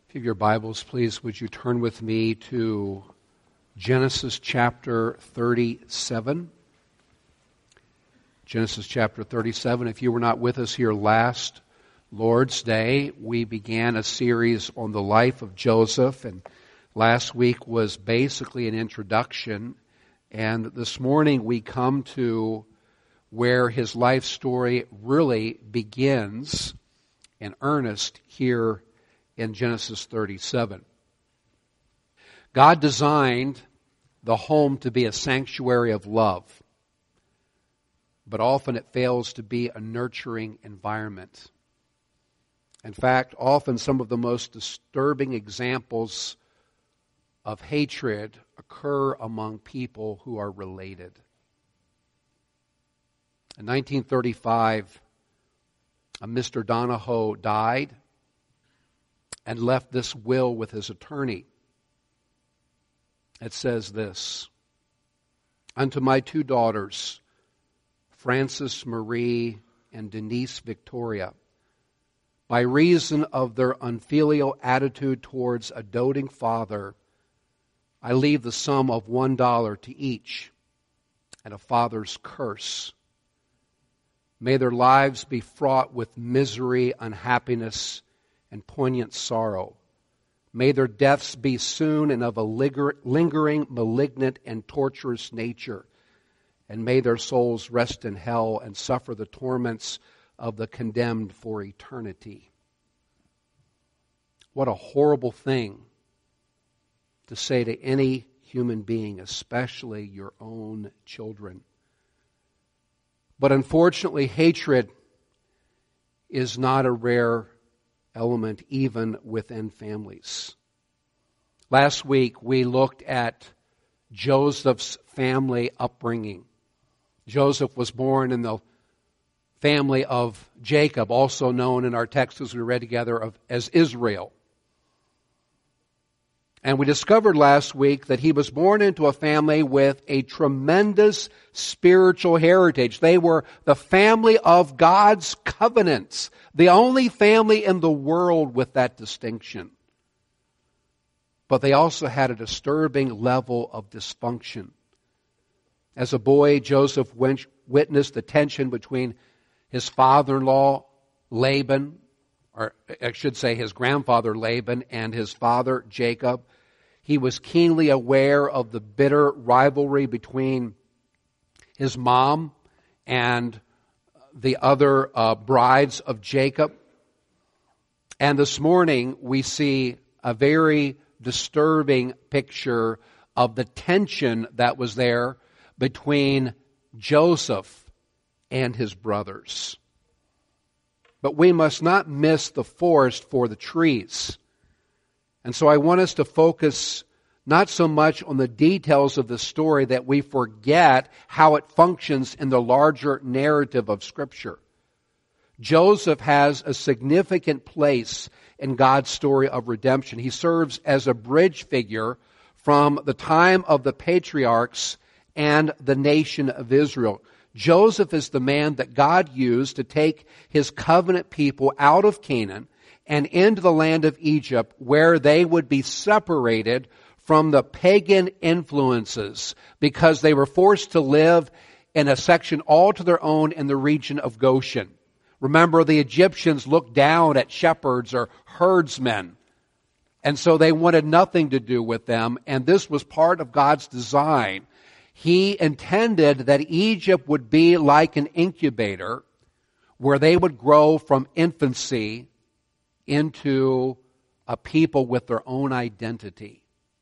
If you have your Bibles, please, would you turn with me to Genesis chapter 37. Genesis chapter 37. If you were not with us here last Lord's Day, we began a series on the life of Joseph, and last week was basically an introduction, and this morning we come to where his life story really begins in earnest here in Genesis 37. God designed the home to be a sanctuary of love, but often it fails to be a nurturing environment. In fact, often some of the most disturbing examples of hatred occur among people who are related. In 1935, a Mr. Donahoe died and left this will with his attorney. It says this: "Unto my two daughters, Frances Marie and Denise Victoria, by reason of their unfilial attitude towards a doting father, I leave the sum of $1 to each and a father's curse. May their lives be fraught with misery, unhappiness, and poignant sorrow. May their deaths be soon and of a lingering, malignant, and torturous nature. And may their souls rest in hell and suffer the torments of the condemned for eternity." What a horrible thing to say to any human being, especially your own children. But unfortunately, hatred is not a rare element even within families. Last week we looked at Joseph's family upbringing. Joseph was born in the family of Jacob, also known in our text as we read together as Israel. And we discovered last week that he was born into a family with a tremendous spiritual heritage. They were the family of God's covenants, the only family in the world with that distinction. But they also had a disturbing level of dysfunction. As a boy, Joseph witnessed the tension between his father-in-law, Laban, or I should say his grandfather Laban, and his father Jacob. He was keenly aware of the bitter rivalry between his mom and the other brides of Jacob. And this morning we see a very disturbing picture of the tension that was there between Joseph and his brothers. But we must not miss the forest for the trees. And so I want us to focus not so much on the details of the story that we forget how it functions in the larger narrative of Scripture. Joseph has a significant place in God's story of redemption. He serves as a bridge figure from the time of the patriarchs and the nation of Israel. Joseph is the man that God used to take his covenant people out of Canaan and into the land of Egypt, where they would be separated from the pagan influences because they were forced to live in a section all to their own in the region of Goshen. Remember, the Egyptians looked down at shepherds or herdsmen, and so they wanted nothing to do with them, and this was part of God's design. He intended that Egypt would be like an incubator where they would grow from infancy into a people with their own identity.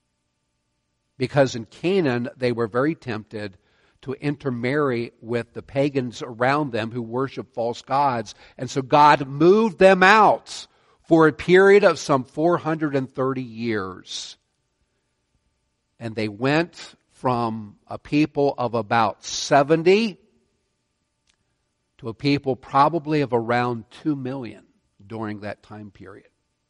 Because in Canaan, they were very tempted to intermarry with the pagans around them who worship false gods. And so God moved them out for a period of some 430 years. And they went from a people of about 70 to a people probably of around 2 million during that time period.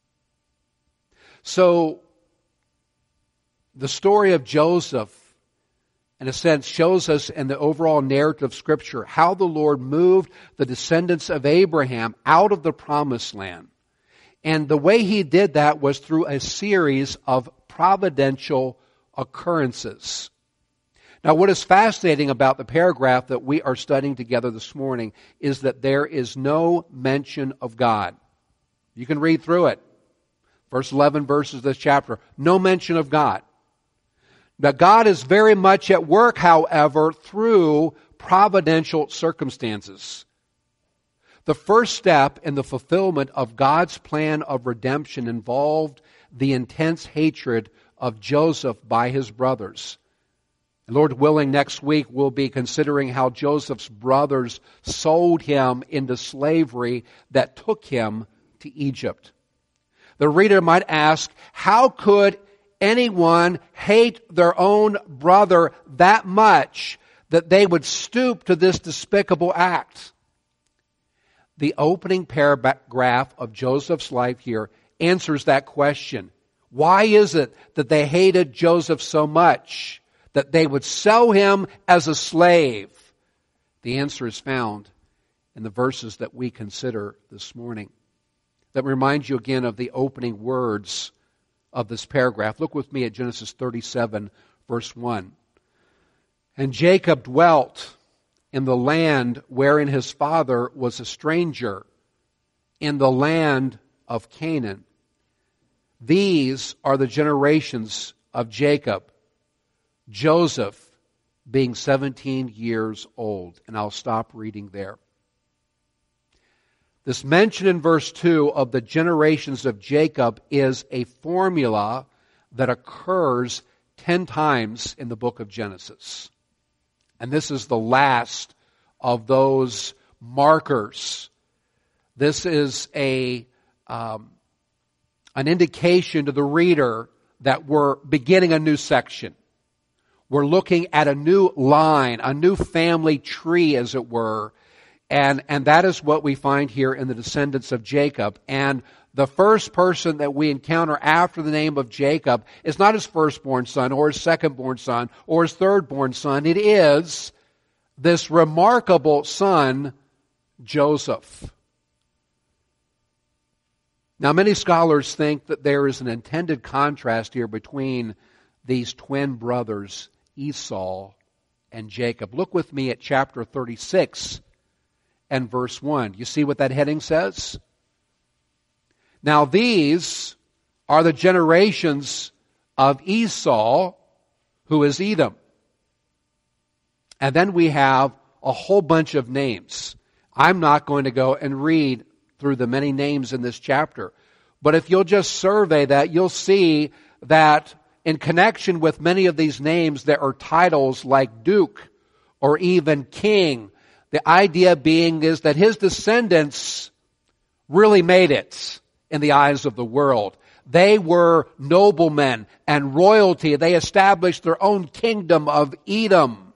So the story of Joseph, in a sense, shows us in the overall narrative of Scripture how the Lord moved the descendants of Abraham out of the promised land And the way he did that was through a series of providential occurrences. Now, what is fascinating about the paragraph that we are studying together this morning is that there is no mention of God. You can read through it. First 11 verses of this chapter, no mention of God. Now, God is very much at work, however, through providential circumstances. The first step in the fulfillment of God's plan of redemption involved the intense hatred of Joseph by his brothers. And Lord willing, next week we'll be considering how Joseph's brothers sold him into slavery that took him to Egypt. The reader might ask, how could anyone hate their own brother that much that they would stoop to this despicable act? The opening paragraph of Joseph's life here answers that question. Why is it that they hated Joseph so much that they would sell him as a slave? The answer is found in the verses that we consider this morning. That reminds you again of the opening words of this paragraph. Look with me at Genesis 37, verse 1. And Jacob dwelt in the land wherein his father was a stranger, in the land of Canaan. These are the generations of Jacob, Joseph being 17 years old. And I'll stop reading there. This mention in verse 2 of the generations of Jacob is a formula that occurs 10 times in the book of Genesis. And this is the last of those markers. This is an indication to the reader that we're beginning a new section. We're looking at a new line, a new family tree, as it were. And that is what we find here in the descendants of Jacob. And the first person that we encounter after the name of Jacob is not his firstborn son or his secondborn son or his thirdborn son. It is this remarkable son, Joseph. Now, many scholars think that there is an intended contrast here between these twin brothers, Esau and Jacob. Look with me at chapter 36 and verse 1. You see what that heading says? Now these are the generations of Esau, who is Edom. And then we have a whole bunch of names. I'm not going to go and read through the many names in this chapter. But if you'll just survey that, you'll see that in connection with many of these names, there are titles like Duke or even King. The idea being is that his descendants really made it in the eyes of the world. They were noblemen and royalty. They established their own kingdom of Edom.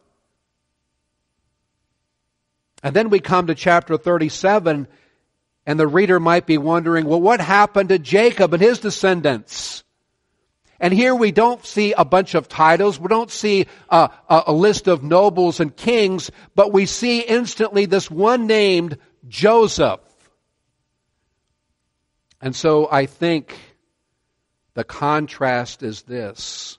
And then we come to chapter 37, and the reader might be wondering, well, what happened to Jacob and his descendants? And here we don't see a bunch of titles. We don't see a list of nobles and kings, but we see instantly this one named Joseph. And so I think the contrast is this.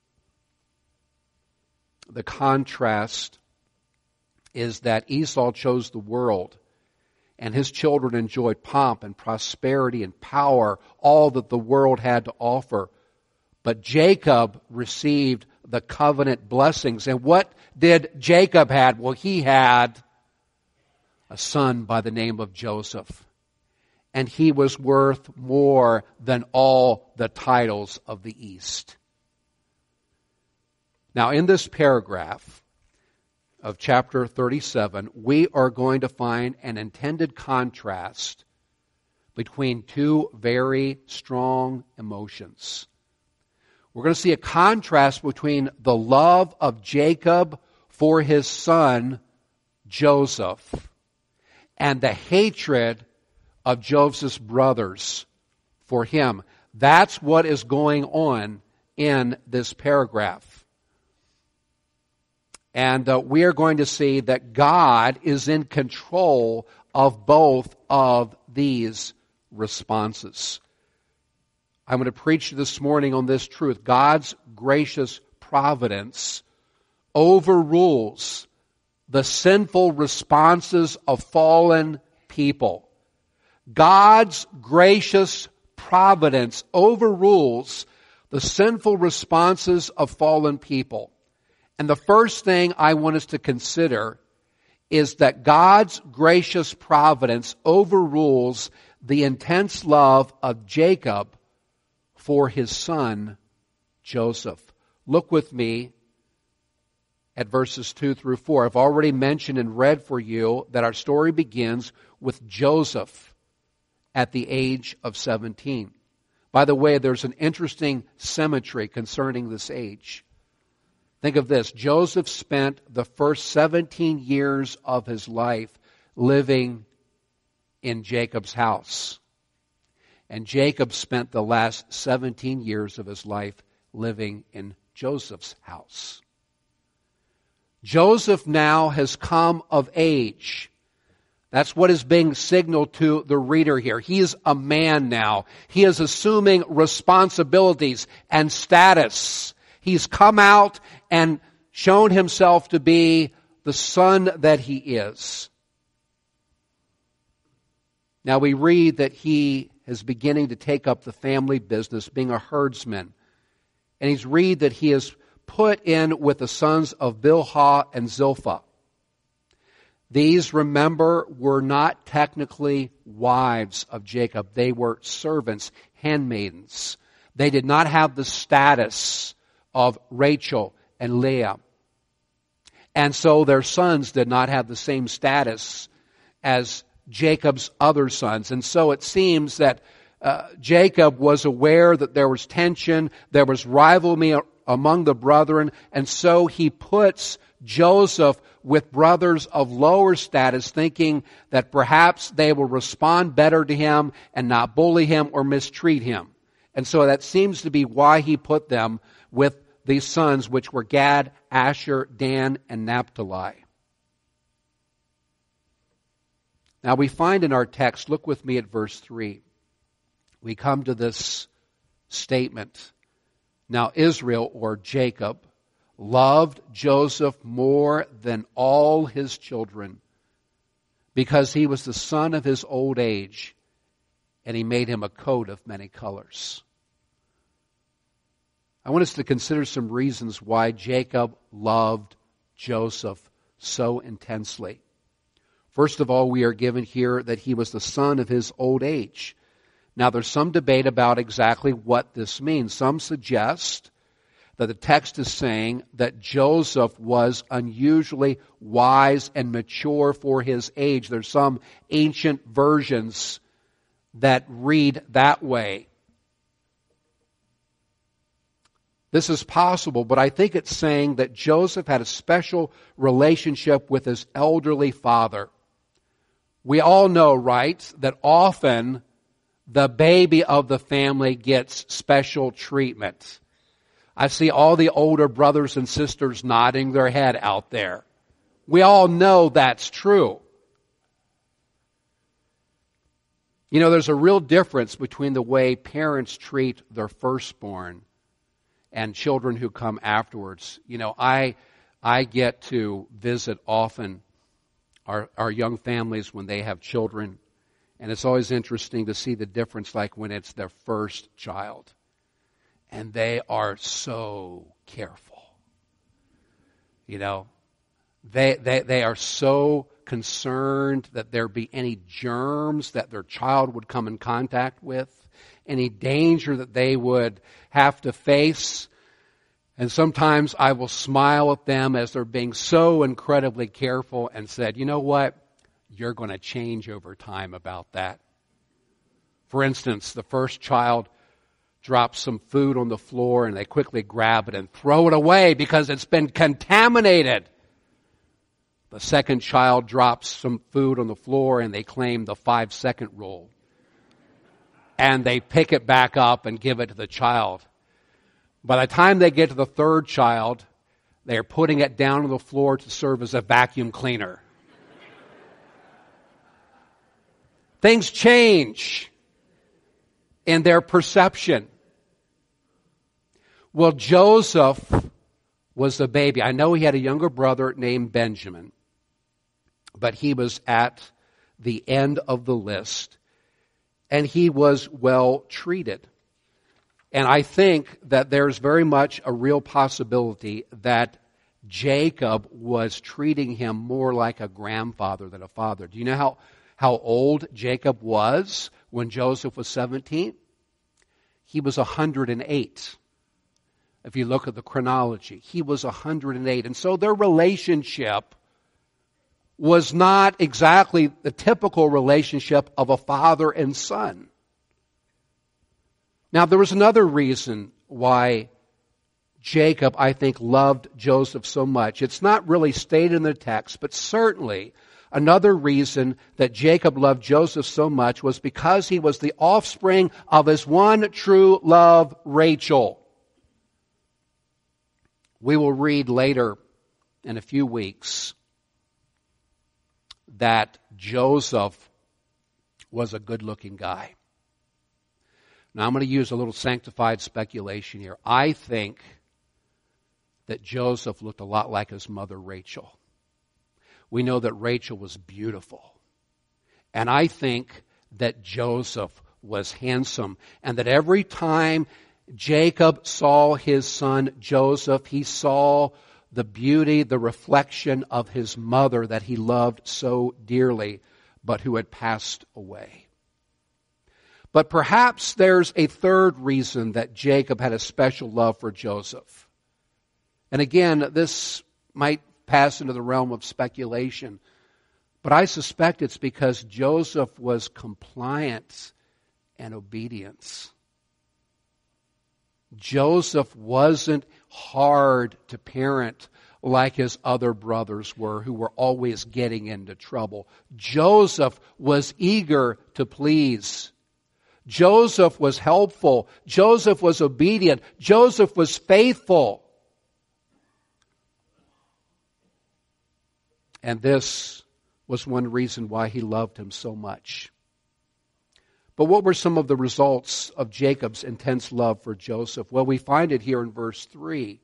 The contrast is that Esau chose the world, and his children enjoyed pomp and prosperity and power, all that the world had to offer. But Jacob received the covenant blessings. And what did Jacob have? Well, he had a son by the name of Joseph. And he was worth more than all the titles of the East. Now, in this paragraph of chapter 37, we are going to find an intended contrast between two very strong emotions. We're going to see a contrast between the love of Jacob for his son, Joseph, and the hatred of Joseph's brothers for him. That's what is going on in this paragraph. And we are going to see that God is in control of both of these responses. I'm going to preach this morning on this truth. God's gracious providence overrules the sinful responses of fallen people. God's gracious providence overrules the sinful responses of fallen people. And the first thing I want us to consider is that God's gracious providence overrules the intense love of Jacob for his son Joseph. Look with me at verses 2 through 4. I've already mentioned and read for you that our story begins with Joseph at the age of 17. By the way, there's an interesting symmetry concerning this age. Think of this. Joseph spent the first 17 years of his life living in Jacob's house. And Jacob spent the last 17 years of his life living in Joseph's house. Joseph now has come of age. That's what is being signaled to the reader here. He is a man now. He is assuming responsibilities and status. He's come out and shown himself to be the son that he is. Now we read that he is beginning to take up the family business, being a herdsman. And he's read that he is put in with the sons of Bilhah and Zilpah. These, remember, were not technically wives of Jacob. They were servants, handmaidens. They did not have the status of Rachel and Leah. And so their sons did not have the same status as Jacob's other sons. And so it seems that Jacob was aware that there was tension, there was rivalry among the brethren, and so he puts Joseph with brothers of lower status, thinking that perhaps they will respond better to him and not bully him or mistreat him. And so that seems to be why he put them with these sons, which were Gad, Asher, Dan, and Naphtali. Now we find in our text, look with me at verse 3. We come to this statement. Now Israel, or Jacob, loved Joseph more than all his children, because he was the son of his old age, and he made him a coat of many colors. I want us to consider some reasons why Jacob loved Joseph so intensely. First of all, we are given here that he was the son of his old age. Now, there's some debate about exactly what this means. Some suggest that the text is saying that Joseph was unusually wise and mature for his age. There's some ancient versions that read that way. This is possible, but I think it's saying that Joseph had a special relationship with his elderly father. We all know, right, that often the baby of the family gets special treatment. I see all the older brothers and sisters nodding their head out there. We all know that's true. You know, there's a real difference between the way parents treat their firstborn and children who come afterwards. You know, I get to visit often our young families when they have children, and it's always interesting to see the difference, like when it's their first child. And they are so careful. You know, they are so concerned that there be any germs that their child would come in contact with, any danger that they would have to face. And sometimes I will smile at them as they're being so incredibly careful and said, you know what? You're going to change over time about that. For instance, the first child drops some food on the floor and they quickly grab it and throw it away because it's been contaminated. The second child drops some food on the floor and they claim the 5-second rule. And they pick it back up and give it to the child. By the time they get to the third child, they're putting it down on the floor to serve as a vacuum cleaner. Things change in their perception. Well, Joseph was the baby. I know he had a younger brother named Benjamin, but he was at the end of the list, and he was well treated. And I think that there's very much a real possibility that Jacob was treating him more like a grandfather than a father. Do you know how old Jacob was when Joseph was 17? He was 108. If you look at the chronology, he was 108. And so their relationship was not exactly the typical relationship of a father and son. Now, there was another reason why Jacob, I think, loved Joseph so much. It's not really stated in the text, but certainly another reason that Jacob loved Joseph so much was because he was the offspring of his one true love, Rachel. We will read later in a few weeks that Joseph was a good-looking guy. Now I'm going to use a little sanctified speculation here. I think that Joseph looked a lot like his mother Rachel. We know that Rachel was beautiful. And I think that Joseph was handsome, and that every time Jacob saw his son Joseph, he saw the beauty, the reflection of his mother that he loved so dearly, but who had passed away. But perhaps there's a third reason that Jacob had a special love for Joseph. And again, this might pass into the realm of speculation, but I suspect it's because Joseph was compliant and obedience. Joseph wasn't hard to parent like his other brothers were, who were always getting into trouble. Joseph was eager to please. Joseph was helpful. Joseph was obedient. Joseph was faithful. And this was one reason why he loved him so much. But what were some of the results of Jacob's intense love for Joseph? Well, we find it here in verse 3.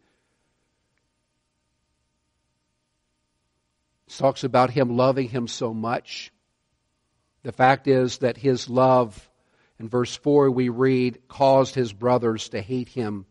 It talks about him loving him so much. The fact is that his love, in verse 4 we read, caused his brothers to hate him.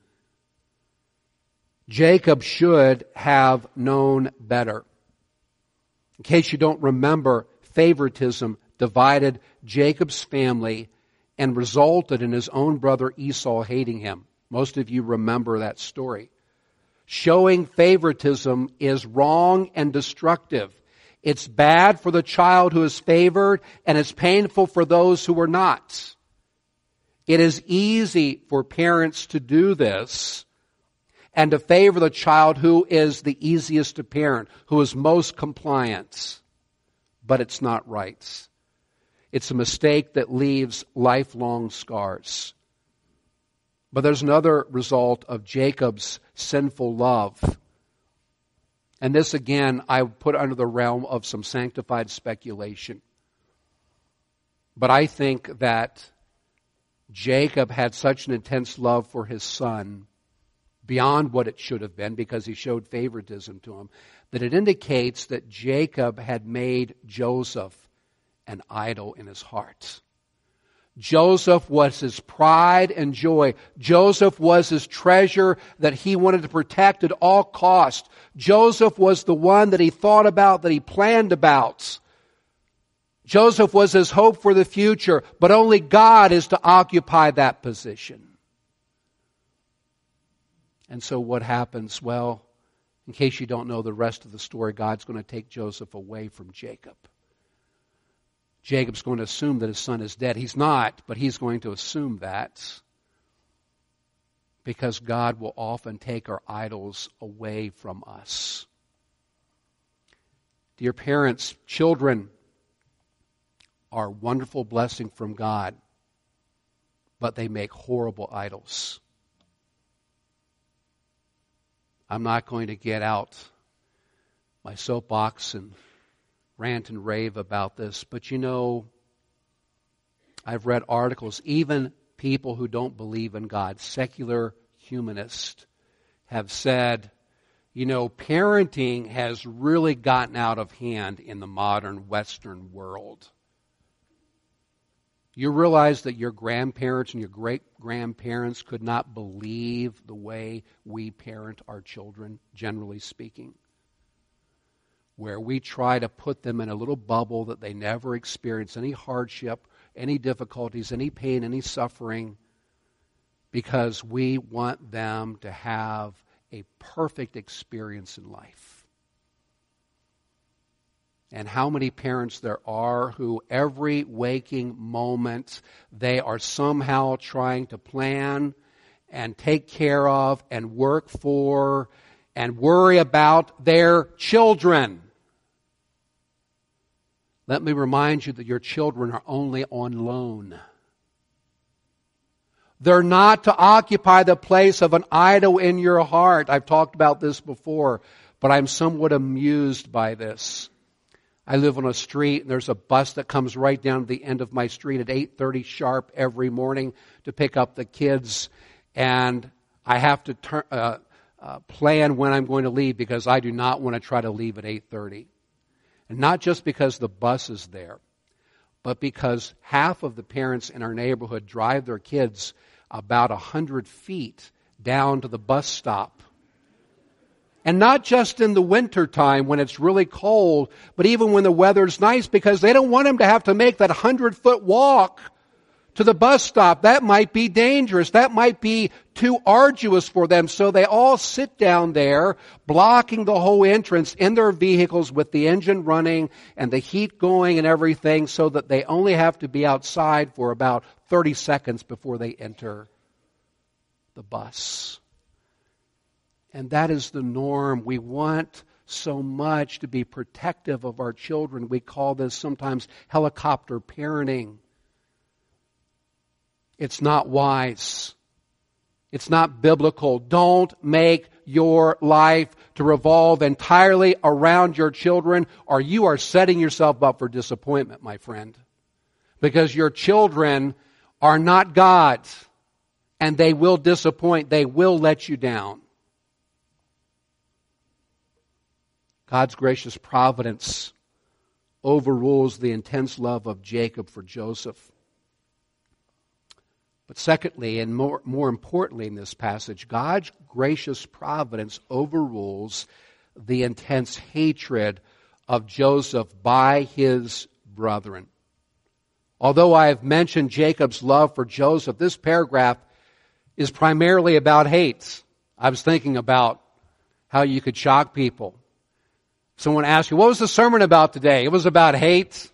Jacob should have known better. In case you don't remember, favoritism divided Jacob's family and resulted in his own brother Esau hating him. Most of you remember that story. Showing favoritism is wrong and destructive. It's bad for the child who is favored, and it's painful for those who are not. It is easy for parents to do this and to favor the child who is the easiest to parent, who is most compliant. But it's not right. It's a mistake that leaves lifelong scars. But there's another result of Jacob's sinful love. And this, again, I would put under the realm of some sanctified speculation. But I think that Jacob had such an intense love for his son, beyond what it should have been, because he showed favoritism to him, that it indicates that Jacob had made Joseph an idol in his heart. Joseph was his pride and joy. Joseph was his treasure that he wanted to protect at all cost. Joseph was the one that he thought about, that he planned about. Joseph was his hope for the future, but only God is to occupy that position. And so what happens? Well, in case you don't know the rest of the story, God's going to take Joseph away from Jacob. Jacob's going to assume that his son is dead. He's not, but he's going to assume that, because God will often take our idols away from us. Dear parents, children are a wonderful blessing from God, but they make horrible idols. I'm not going to get out my soapbox and rant and rave about this, but you know, I've read articles, even people who don't believe in God, secular humanists, have said, parenting has really gotten out of hand in the modern Western world. You realize that your grandparents and your great-grandparents could not believe the way we parent our children, generally speaking, where we try to put them in a little bubble that they never experience any hardship, any difficulties, any pain, any suffering, because we want them to have a perfect experience in life. And how many parents there are who every waking moment they are somehow trying to plan and take care of and work for and worry about their children. Let me remind you that your children are only on loan. They're not to occupy the place of an idol in your heart. I've talked about this before, but I'm somewhat amused by this. I live on a street, and there's a bus that comes right down to the end of my street at 8:30 sharp every morning to pick up the kids. And I have to plan when I'm going to leave because I do not want to try to leave at 8:30. And not just because the bus is there, but because half of the parents in our neighborhood drive their kids about 100 feet down to the bus stop. And not just in the winter time when it's really cold, but even when the weather's nice, because they don't want them to have to make that 100-foot walk to the bus stop. That might be dangerous. That might be too arduous for them. So they all sit down there, blocking the whole entrance in their vehicles with the engine running and the heat going and everything, so that they only have to be outside for about 30 seconds before they enter the bus. And that is the norm. We want so much to be protective of our children. We call this sometimes helicopter parenting. It's not wise. It's not biblical. Don't make your life to revolve entirely around your children, or you are setting yourself up for disappointment, my friend. Because your children are not God, and they will disappoint. They will let you down. God's gracious providence overrules the intense love of Jacob for Joseph. But secondly, and more importantly in this passage, God's gracious providence overrules the intense hatred of Joseph by his brethren. Although I have mentioned Jacob's love for Joseph, this paragraph is primarily about hate. I was thinking about how you could shock people. Someone asked you, what was the sermon about today? It was about hate.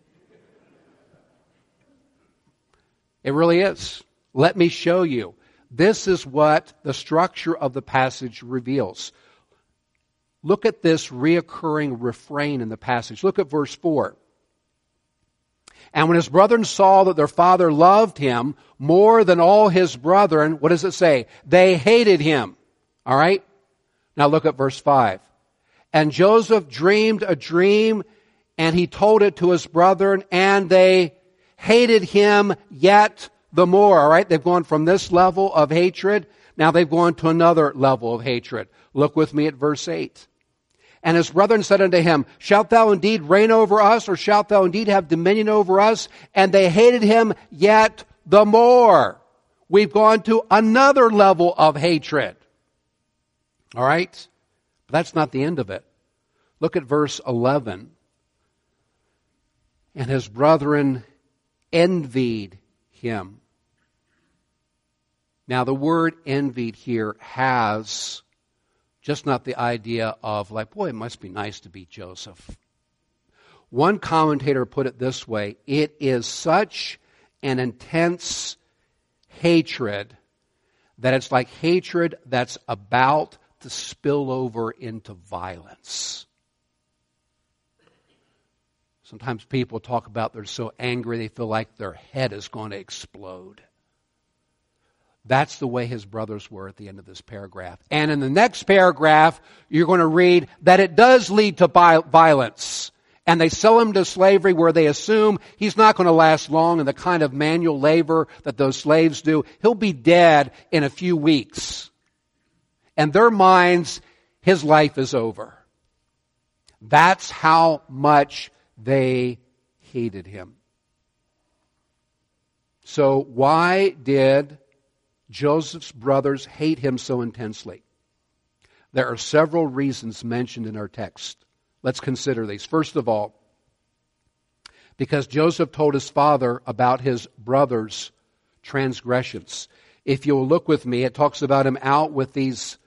It really is. Let me show you. This is what the structure of the passage reveals. Look at this reoccurring refrain in the passage. Look at verse 4. And when his brethren saw that their father loved him more than all his brethren, what does it say? They hated him. All right? Now look at verse 5. And Joseph dreamed a dream, and he told it to his brethren, and they hated him yet the more. All right? They've gone from this level of hatred. Now they've gone to another level of hatred. Look with me at verse 8. And his brethren said unto him, shalt thou indeed reign over us, or shalt thou indeed have dominion over us? And they hated him yet the more. We've gone to another level of hatred. All right? But that's not the end of it. Look at verse 11. And his brethren envied him. Now the word envied here has just not the idea of like, boy, it must be nice to be Joseph. One commentator put it this way: it is such an intense hatred that it's like hatred that's about to spill over into violence. Sometimes people talk about they're so angry they feel like their head is going to explode. That's the way his brothers were at the end of this paragraph. And in the next paragraph, you're going to read that it does lead to violence. And they sell him to slavery where they assume he's not going to last long in the kind of manual labor that those slaves do. He'll be dead in a few weeks. In their minds, his life is over. That's how much they hated him. So why did Joseph's brothers hate him so intensely? There are several reasons mentioned in our text. Let's consider these. First of all, because Joseph told his father about his brothers' transgressions. If you'll look with me, it talks about him out with these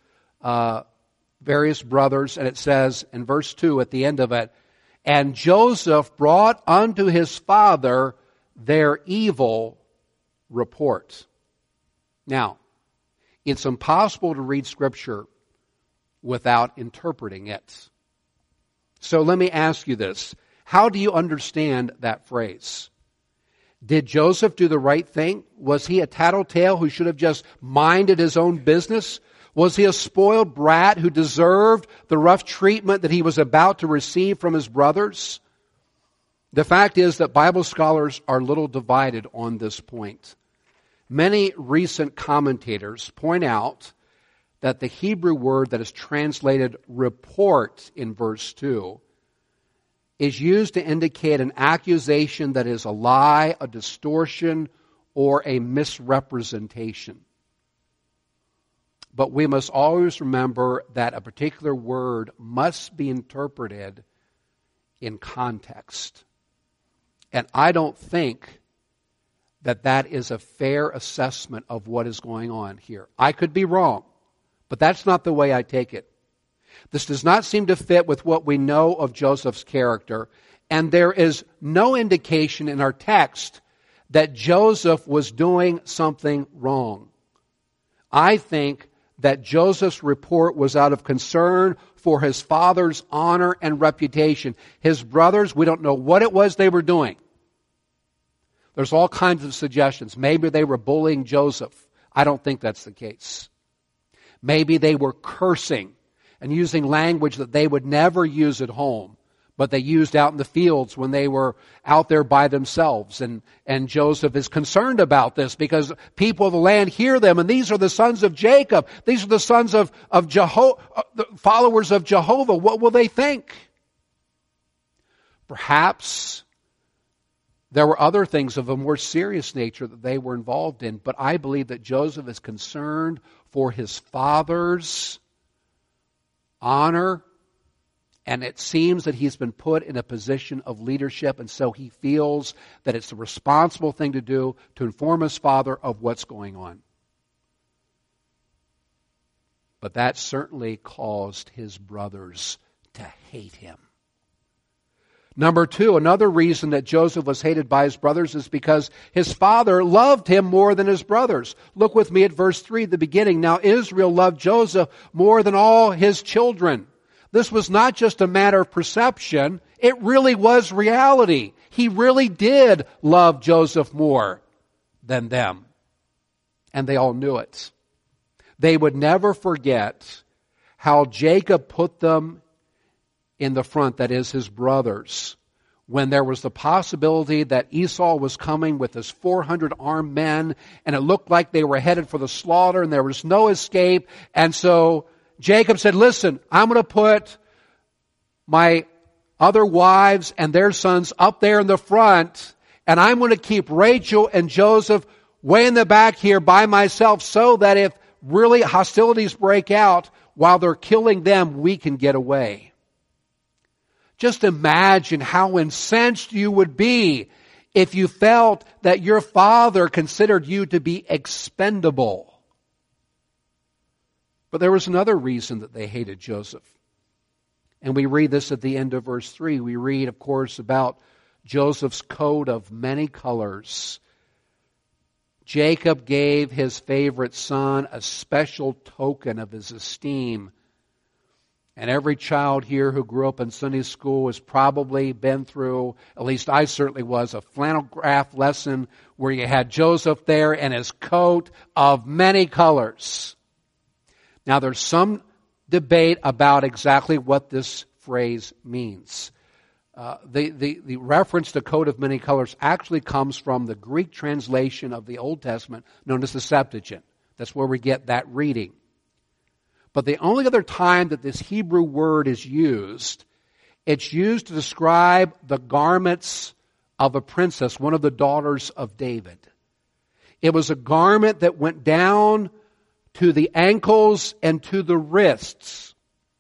various brothers, and it says in verse 2 at the end of it, and Joseph brought unto his father their evil report. Now, it's impossible to read Scripture without interpreting it. So let me ask you this. How do you understand that phrase? Did Joseph do the right thing? Was he a tattletale who should have just minded his own business? Was he a spoiled brat who deserved the rough treatment that he was about to receive from his brothers? The fact is that Bible scholars are little divided on this point. Many recent commentators point out that the Hebrew word that is translated report in verse 2 is used to indicate an accusation that is a lie, a distortion, or a misrepresentation. But we must always remember that a particular word must be interpreted in context. And I don't think that that is a fair assessment of what is going on here. I could be wrong, but that's not the way I take it. This does not seem to fit with what we know of Joseph's character, and there is no indication in our text that Joseph was doing something wrong. I think that Joseph's report was out of concern for his father's honor and reputation. His brothers, we don't know what it was they were doing. There's all kinds of suggestions. Maybe they were bullying Joseph. I don't think that's the case. Maybe they were cursing and using language that they would never use at home, but they used out in the fields when they were out there by themselves. And Joseph is concerned about this because people of the land hear them, and these are the sons of Jacob. These are the sons of Jehovah, the followers of Jehovah. What will they think? Perhaps there were other things of a more serious nature that they were involved in, but I believe that Joseph is concerned for his father's honor, and it seems that he's been put in a position of leadership, and so he feels that it's the responsible thing to do to inform his father of what's going on. But that certainly caused his brothers to hate him. Number two, another reason that Joseph was hated by his brothers is because his father loved him more than his brothers. Look with me at verse 3, the beginning. Now Israel loved Joseph more than all his children. This was not just a matter of perception. It really was reality. He really did love Joseph more than them. And they all knew it. They would never forget how Jacob put them in the front, that is his brothers, when there was the possibility that Esau was coming with his 400 armed men, and it looked like they were headed for the slaughter, and there was no escape. And so Jacob said, listen, I'm going to put my other wives and their sons up there in the front, and I'm going to keep Rachel and Joseph way in the back here by myself, so that if really hostilities break out while they're killing them, we can get away. Just imagine how incensed you would be if you felt that your father considered you to be expendable. But there was another reason that they hated Joseph. And we read this at the end of verse 3. We read, of course, about Joseph's coat of many colors. Jacob gave his favorite son a special token of his esteem. And every child here who grew up in Sunday school has probably been through, at least I certainly was, a flannel graph lesson where you had Joseph there and his coat of many colors. Now there's some debate about exactly what this phrase means. The reference to coat of many colors actually comes from the Greek translation of the Old Testament known as the Septuagint. That's where we get that reading. But the only other time that this Hebrew word is used, it's used to describe the garments of a princess, one of the daughters of David. It was a garment that went down to the ankles and to the wrists.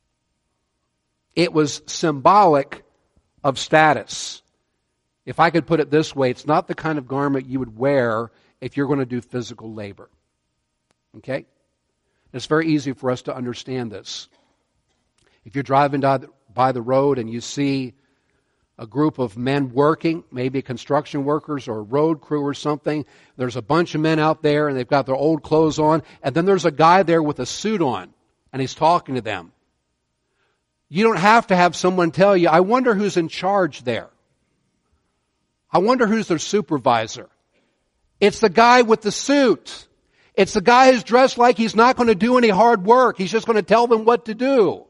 It was symbolic of status. If I could put it this way, it's not the kind of garment you would wear if you're going to do physical labor. Okay? It's very easy for us to understand this. If you're driving by the road and you see a group of men working, maybe construction workers or a road crew or something, there's a bunch of men out there and they've got their old clothes on, and then there's a guy there with a suit on and he's talking to them. You don't have to have someone tell you, I wonder who's in charge there. I wonder who's their supervisor. It's the guy with the suit. It's the guy who's dressed like he's not going to do any hard work. He's just going to tell them what to do.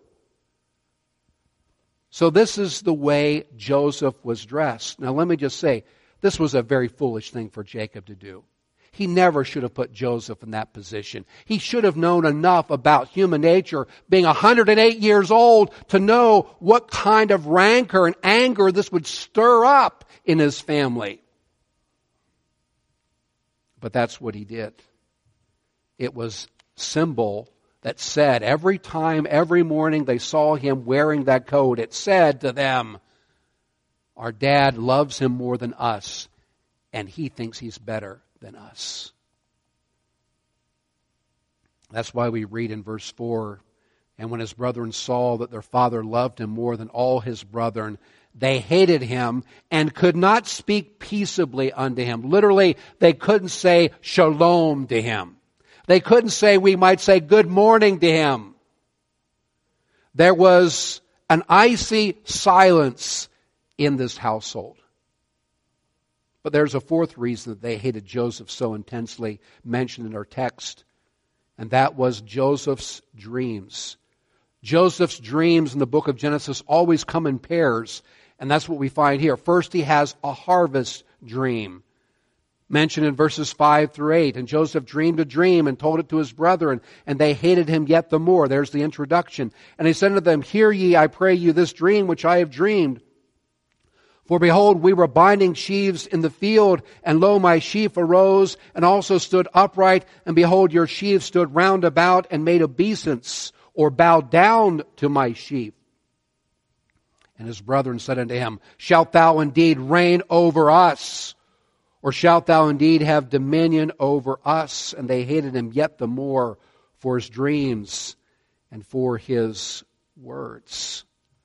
So this is the way Joseph was dressed. Now let me just say, this was a very foolish thing for Jacob to do. He never should have put Joseph in that position. He should have known enough about human nature, being 108 years old, to know what kind of rancor and anger this would stir up in his family. But that's what he did. It was symbol that said every time, every morning they saw him wearing that coat, it said to them, our dad loves him more than us, and he thinks he's better than us. That's why we read in verse 4, and when his brethren saw that their father loved him more than all his brethren, they hated him and could not speak peaceably unto him. Literally, they couldn't say shalom to him. They couldn't say, we might say, good morning to him. There was an icy silence in this household. But there's a fourth reason that they hated Joseph so intensely, mentioned in our text, and that was Joseph's dreams. Joseph's dreams in the book of Genesis always come in pairs, and that's what we find here. First, he has a harvest dream, mentioned in verses 5 through 8. And Joseph dreamed a dream and told it to his brethren, and they hated him yet the more. There's the introduction. And he said to them, hear ye, I pray you, this dream which I have dreamed. For behold, we were binding sheaves in the field, and lo, my sheaf arose, and also stood upright, and behold, your sheaves stood round about, and made obeisance, or bowed down to my sheaf. And his brethren said unto him, shalt thou indeed reign over us? Or shalt thou indeed have dominion over us? And they hated him yet the more for his dreams and for his words.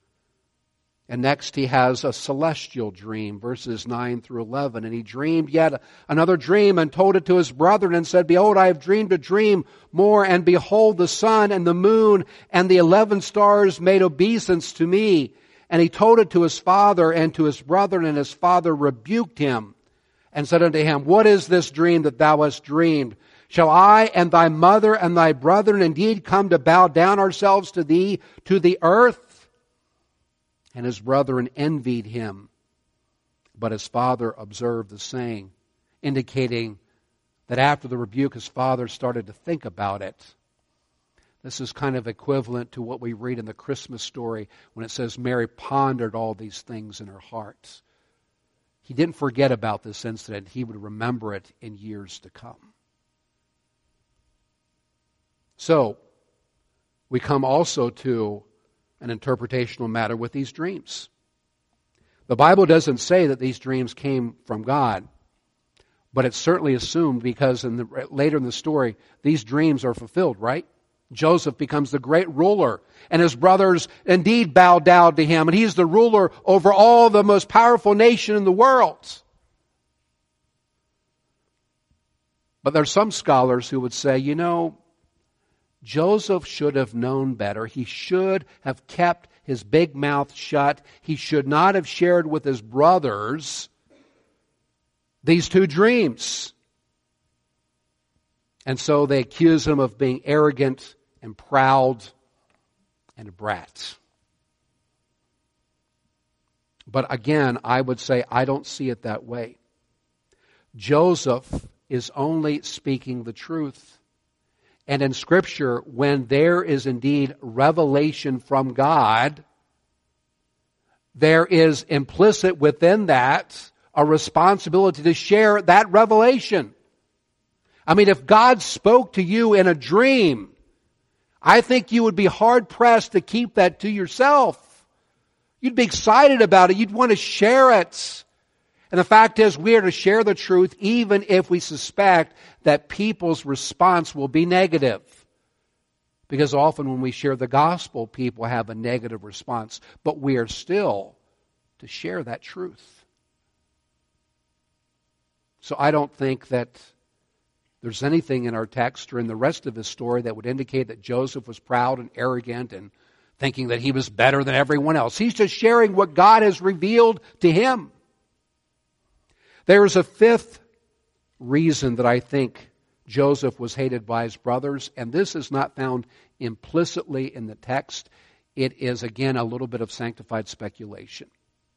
And next he has a celestial dream, verses 9 through 11. And he dreamed yet another dream and told it to his brethren and said, behold, I have dreamed a dream more, and behold, the sun and the moon and the 11 stars made obeisance to me. And he told it to his father and to his brethren, and his father rebuked him and said unto him, what is this dream that thou hast dreamed? Shall I and thy mother and thy brethren indeed come to bow down ourselves to thee to the earth? And his brethren envied him. But his father observed the saying, indicating that after the rebuke, his father started to think about it. This is kind of equivalent to what we read in the Christmas story when it says Mary pondered all these things in her heart. He didn't forget about this incident. He would remember it in years to come. So, we come also to an interpretational matter with these dreams. The Bible doesn't say that these dreams came from God, but it's certainly assumed because later in the story, these dreams are fulfilled, right? Joseph becomes the great ruler, and his brothers indeed bow down to him, and he's the ruler over all the most powerful nation in the world. But there's some scholars who would say, Joseph should have known better. He should have kept his big mouth shut. He should not have shared with his brothers these two dreams. And so they accuse him of being arrogant and proud and a brat. But again, I would say I don't see it that way. Joseph is only speaking the truth. And in Scripture, when there is indeed revelation from God, there is implicit within that a responsibility to share that revelation. I mean, if God spoke to you in a dream, I think you would be hard-pressed to keep that to yourself. You'd be excited about it. You'd want to share it. And the fact is, we are to share the truth even if we suspect that people's response will be negative. Because often when we share the gospel, people have a negative response. But we are still to share that truth. So I don't think that there's anything in our text or in the rest of his story that would indicate that Joseph was proud and arrogant and thinking that he was better than everyone else. He's just sharing what God has revealed to him. There is a fifth reason that I think Joseph was hated by his brothers, and this is not found implicitly in the text. It is, again, a little bit of sanctified speculation.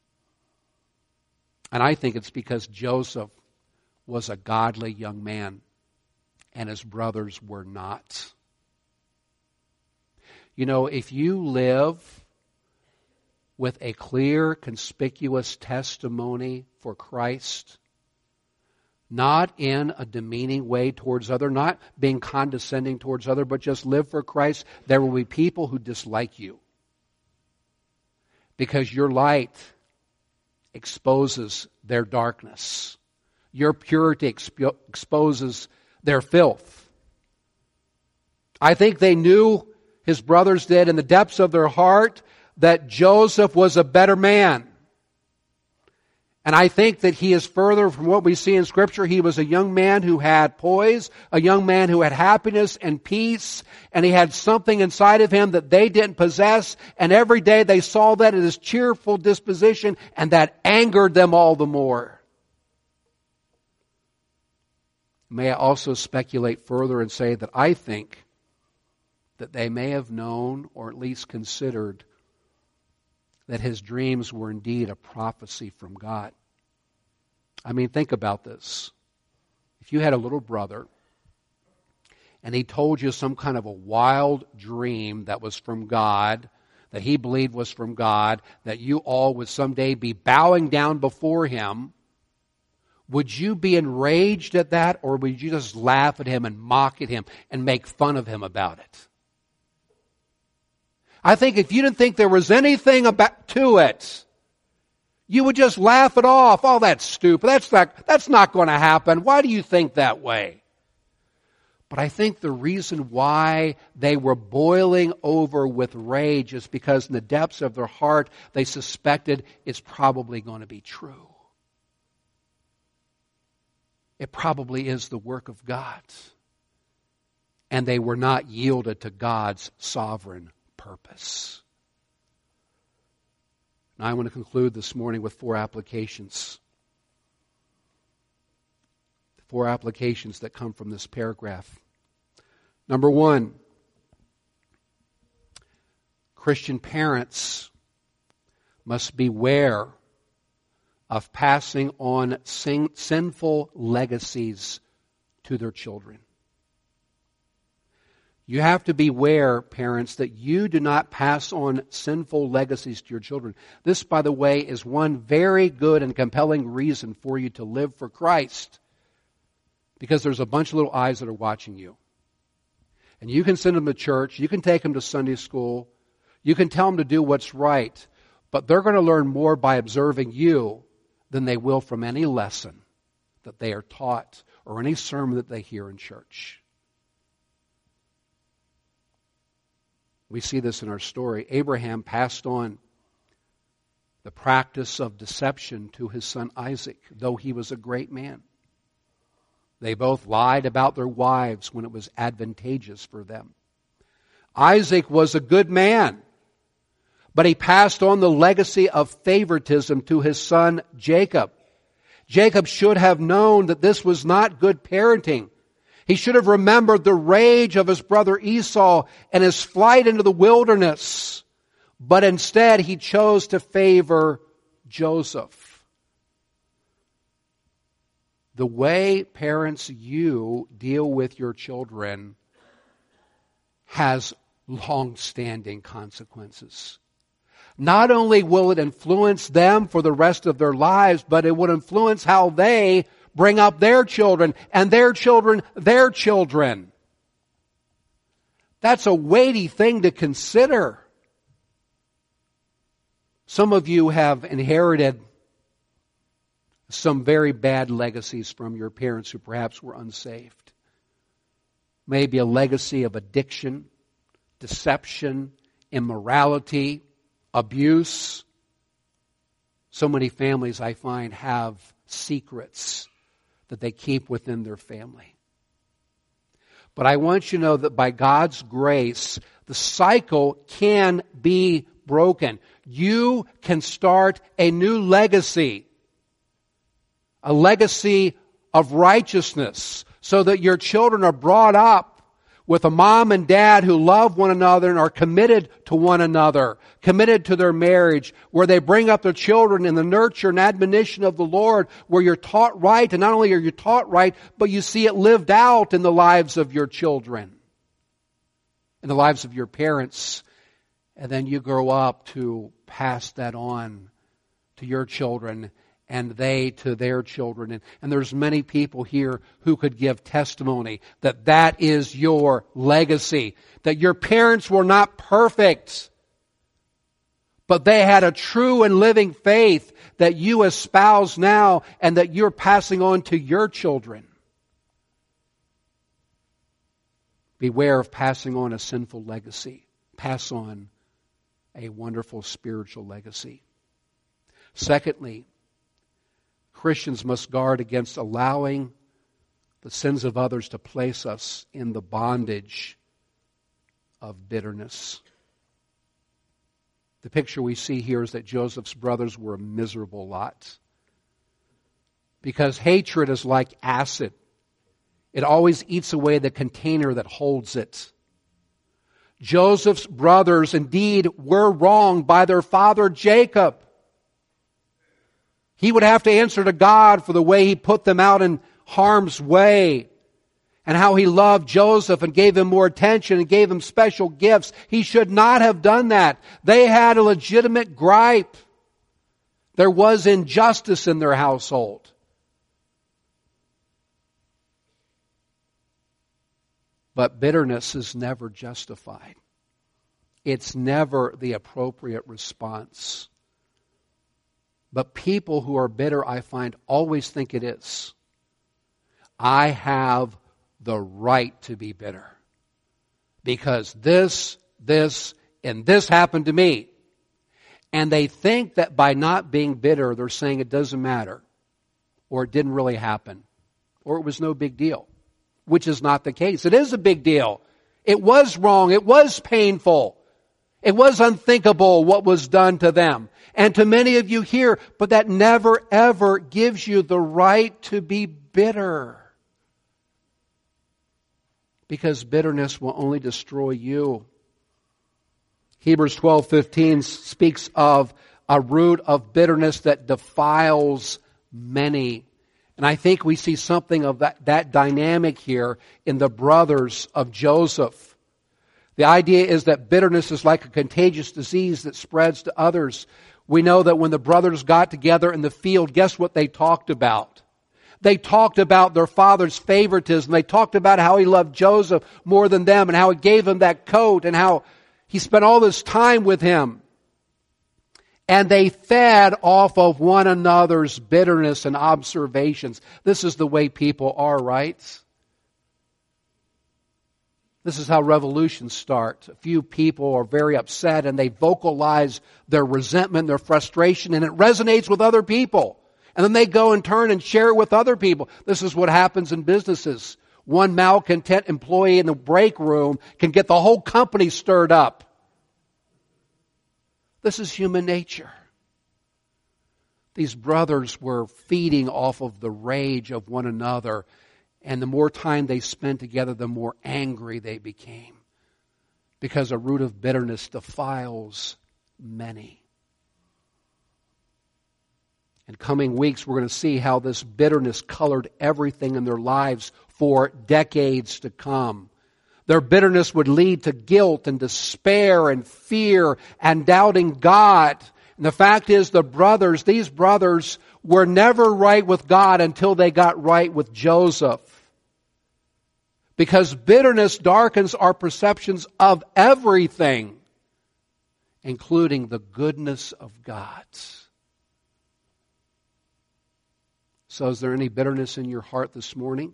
And I think it's because Joseph was a godly young man, and his brothers were not. You know, if you live with a clear, conspicuous testimony for Christ, not in a demeaning way towards other, not being condescending towards other, but just live for Christ, there will be people who dislike you. Because your light exposes their darkness. Your purity exposes their filth. I think they knew, his brothers did, in the depths of their heart, that Joseph was a better man. And I think that he is further from what we see in Scripture. He was a young man who had poise, a young man who had happiness and peace, and he had something inside of him that they didn't possess, and every day they saw that in his cheerful disposition, and that angered them all the more. May I also speculate further and say that I think that they may have known, or at least considered, that his dreams were indeed a prophecy from God. I mean, think about this. If you had a little brother, and he told you some kind of a wild dream that was from God, that he believed was from God, that you all would someday be bowing down before him, would you be enraged at that, or would you just laugh at him and mock at him and make fun of him about it? I think if you didn't think there was anything to it, you would just laugh it off. Oh, that's stupid. That's not going to happen. Why do you think that way? But I think the reason why they were boiling over with rage is because in the depths of their heart, they suspected it's probably going to be true. It probably is the work of God. And they were not yielded to God's sovereign purpose. Now I want to conclude this morning with 4 applications. 4 applications that come from this paragraph. Number 1, Christian parents must beware of passing on sinful legacies to their children. You have to beware, parents, that you do not pass on sinful legacies to your children. This, by the way, is one very good and compelling reason for you to live for Christ. Because there's a bunch of little eyes that are watching you. And you can send them to church, you can take them to Sunday school, you can tell them to do what's right, but they're going to learn more by observing you than they will from any lesson that they are taught or any sermon that they hear in church. We see this in our story. Abraham passed on the practice of deception to his son Isaac, though he was a great man. They both lied about their wives when it was advantageous for them. Isaac was a good man, but he passed on the legacy of favoritism to his son Jacob. Jacob should have known that this was not good parenting. He should have remembered the rage of his brother Esau and his flight into the wilderness. But instead, he chose to favor Joseph. The way, parents, you deal with your children has long-standing consequences. Not only will it influence them for the rest of their lives, but it would influence how they bring up their children and their children, their children. That's a weighty thing to consider. Some of you have inherited some very bad legacies from your parents who perhaps were unsaved. Maybe a legacy of addiction, deception, immorality, abuse. So many families, I find, have secrets that they keep within their family. But I want you to know that by God's grace, the cycle can be broken. You can start a new legacy. A legacy of righteousness, so that your children are brought up with a mom and dad who love one another and are committed to one another, committed to their marriage, where they bring up their children in the nurture and admonition of the Lord, where you're taught right, and not only are you taught right, but you see it lived out in the lives of your children, in the lives of your parents, and then you grow up to pass that on to your children, and they to their children. And there's many people here who could give testimony that that is your legacy. That your parents were not perfect, but they had a true and living faith that you espouse now and that you're passing on to your children. Beware of passing on a sinful legacy. Pass on a wonderful spiritual legacy. Secondly, Christians must guard against allowing the sins of others to place us in the bondage of bitterness. The picture we see here is that Joseph's brothers were a miserable lot. Because hatred is like acid. It always eats away the container that holds it. Joseph's brothers indeed were wronged by their father Jacob. He would have to answer to God for the way he put them out in harm's way and how he loved Joseph and gave him more attention and gave him special gifts. He should not have done that. They had a legitimate gripe. There was injustice in their household. But bitterness is never justified. It's never the appropriate response. But people who are bitter, I find, always think it is. I have the right to be bitter. Because this, and this happened to me. And they think that by not being bitter, they're saying it doesn't matter. Or it didn't really happen. Or it was no big deal. Which is not the case. It is a big deal. It was wrong. It was painful. It was unthinkable what was done to them. And to many of you here, but that never ever gives you the right to be bitter. Because bitterness will only destroy you. Hebrews 12:15 speaks of a root of bitterness that defiles many. And I think we see something of that dynamic here in the brothers of Joseph. The idea is that bitterness is like a contagious disease that spreads to others. We know that when the brothers got together in the field, guess what they talked about? They talked about their father's favoritism. They talked about how he loved Joseph more than them and how he gave him that coat and how he spent all this time with him. And they fed off of one another's bitterness and observations. This is the way people are, right? This is how revolutions start. A few people are very upset and they vocalize their resentment, their frustration, and it resonates with other people. And then they go and turn and share it with other people. This is what happens in businesses. One malcontent employee in the break room can get the whole company stirred up. This is human nature. These brothers were feeding off of the rage of one another. And the more time they spent together, the more angry they became. Because a root of bitterness defiles many. In coming weeks, we're going to see how this bitterness colored everything in their lives for decades to come. Their bitterness would lead to guilt and despair and fear and doubting God. And the fact is, these brothers were never right with God until they got right with Joseph. Because bitterness darkens our perceptions of everything, including the goodness of God. So is there any bitterness in your heart this morning?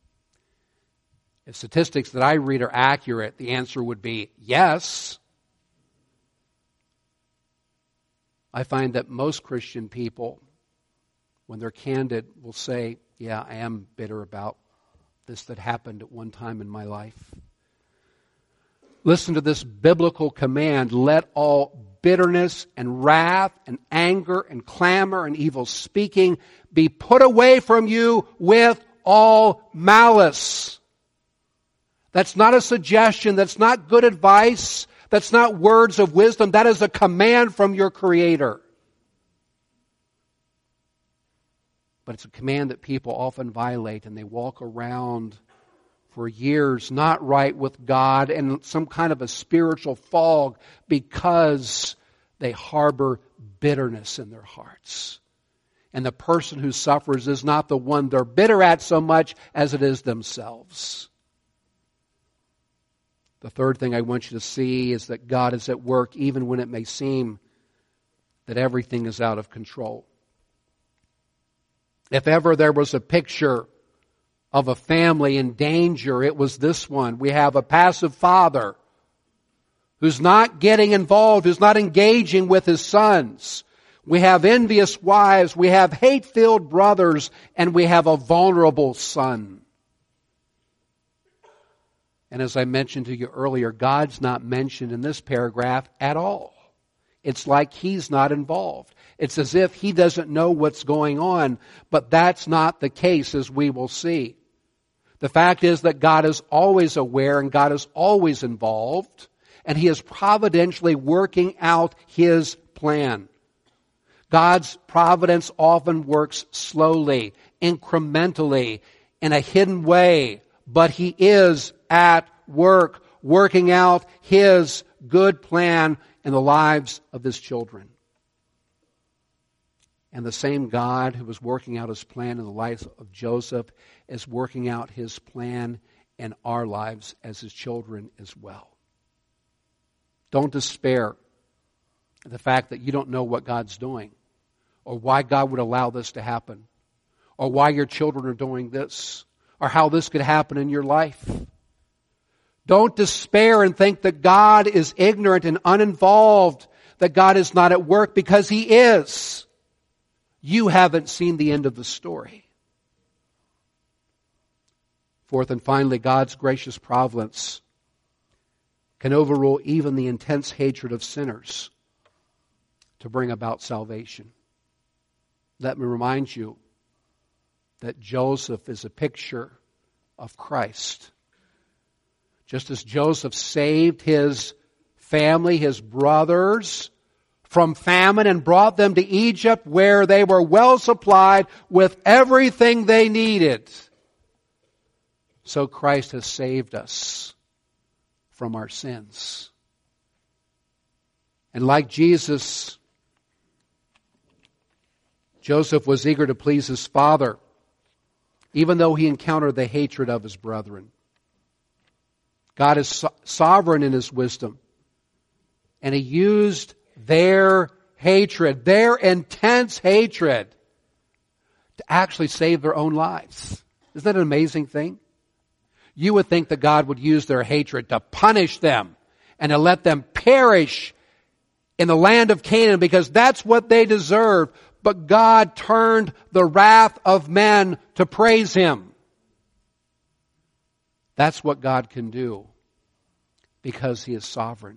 If statistics that I read are accurate, the answer would be yes. I find that most Christian people, when they're candid, will say, yeah, I am bitter about this that happened at one time in my life. Listen to this biblical command: let all bitterness and wrath and anger and clamor and evil speaking be put away from you with all malice. That's not a suggestion. That's not good advice. That's not words of wisdom. That is a command from your Creator. But it's a command that people often violate, and they walk around for years not right with God and some kind of a spiritual fog because they harbor bitterness in their hearts. And the person who suffers is not the one they're bitter at so much as it is themselves. The third thing I want you to see is that God is at work even when it may seem that everything is out of control. If ever there was a picture of a family in danger, it was this one. We have a passive father who's not getting involved, who's not engaging with his sons. We have envious wives, we have hate-filled brothers, and we have a vulnerable son. And as I mentioned to you earlier, God's not mentioned in this paragraph at all. It's like He's not involved. It's as if He doesn't know what's going on, but that's not the case, as we will see. The fact is that God is always aware and God is always involved, and He is providentially working out His plan. God's providence often works slowly, incrementally, in a hidden way, but He is at work, working out His good plan in the lives of His children. And the same God who was working out His plan in the life of Joseph is working out His plan in our lives as His children as well. Don't despair at the fact that you don't know what God's doing, or why God would allow this to happen, or why your children are doing this, or how this could happen in your life. Don't despair and think that God is ignorant and uninvolved, that God is not at work, because He is. You haven't seen the end of the story. Fourth and finally, God's gracious providence can overrule even the intense hatred of sinners to bring about salvation. Let me remind you that Joseph is a picture of Christ. Just as Joseph saved his family, his brothers, from famine and brought them to Egypt where they were well supplied with everything they needed, so Christ has saved us from our sins. And like Jesus, Joseph was eager to please his father, even though he encountered the hatred of his brethren. God is sovereign in His wisdom, and He used their hatred, their intense hatred, to actually save their own lives. Isn't that an amazing thing? You would think that God would use their hatred to punish them and to let them perish in the land of Canaan because that's what they deserve. But God turned the wrath of men to praise Him. That's what God can do because He is sovereign.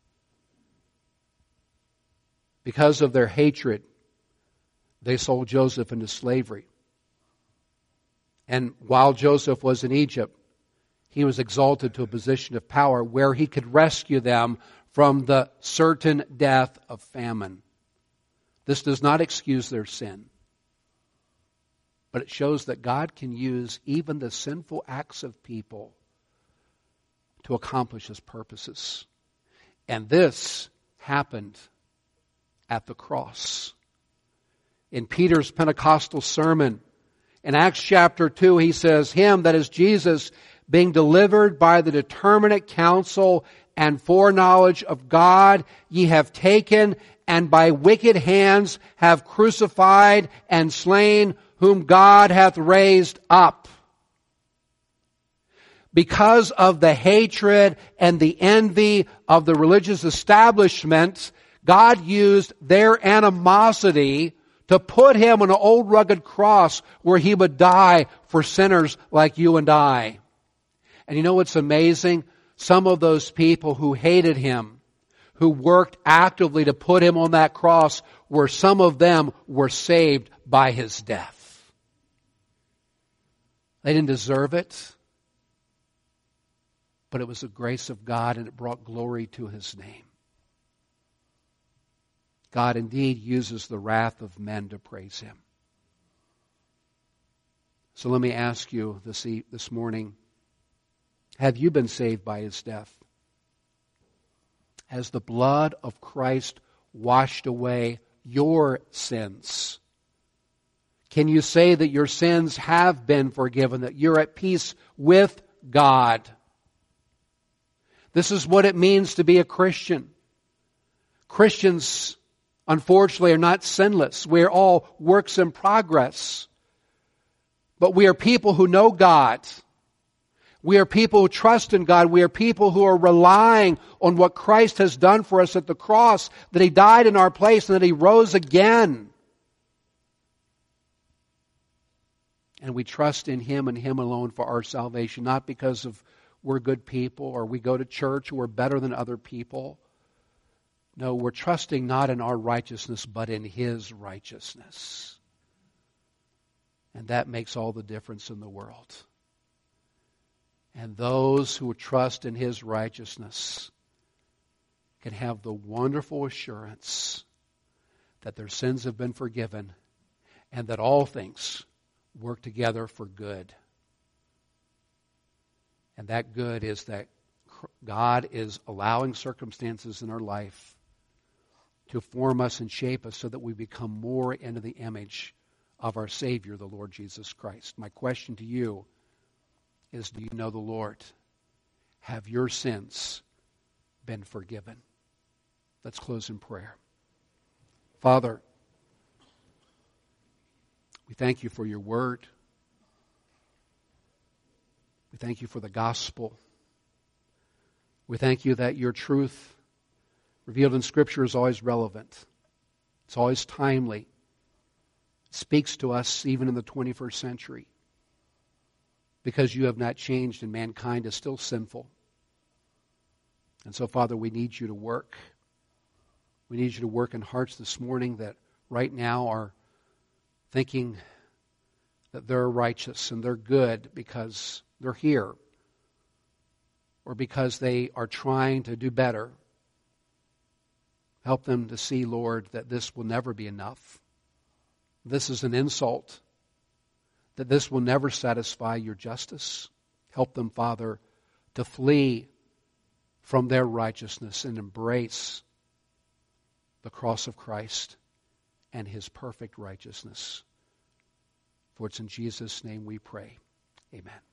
Because of their hatred, they sold Joseph into slavery. And while Joseph was in Egypt, he was exalted to a position of power where he could rescue them from the certain death of famine. This does not excuse their sin, but it shows that God can use even the sinful acts of people to accomplish His purposes. And this happened at the cross. In Peter's Pentecostal sermon, in Acts chapter 2, he says, Him, that is Jesus, being delivered by the determinate counsel and foreknowledge of God, ye have taken, and by wicked hands have crucified and slain, whom God hath raised up. Because of the hatred and the envy of the religious establishment, God used their animosity to put Him on an old rugged cross where He would die for sinners like you and I. And you know what's amazing? Some of those people who hated Him, who worked actively to put Him on that cross, some of them were saved by His death. They didn't deserve it, but it was the grace of God, and it brought glory to His name. God indeed uses the wrath of men to praise Him. So let me ask you this morning, have you been saved by His death? Has the blood of Christ washed away your sins? Can you say that your sins have been forgiven, that you're at peace with God? This is what it means to be a Christian. Christians, unfortunately, are not sinless. We're all works in progress. But we are people who know God. We are people who trust in God. We are people who are relying on what Christ has done for us at the cross, that He died in our place and that He rose again. And we trust in Him and Him alone for our salvation, not because of we're good people or we go to church or we're better than other people. No, we're trusting not in our righteousness, but in His righteousness. And that makes all the difference in the world. And those who trust in His righteousness can have the wonderful assurance that their sins have been forgiven and that all things work together for good. And that good is that God is allowing circumstances in our life to form us and shape us so that we become more into the image of our Savior, the Lord Jesus Christ. My question to you is, do you know the Lord? Have your sins been forgiven? Let's close in prayer. Father, we thank You for Your word. We thank You for the gospel. We thank You that Your truth revealed in Scripture is always relevant. It's always timely. It speaks to us even in the 21st century. Because You have not changed and mankind is still sinful. And so, Father, we need You to work. We need You to work in hearts this morning that right now are thinking that they're righteous and they're good because they're here, or because they are trying to do better. Help them to see, Lord, that this will never be enough. This is an insult. That this will never satisfy Your justice. Help them, Father, to flee from their righteousness and embrace the cross of Christ and His perfect righteousness. For it's in Jesus' name we pray. Amen.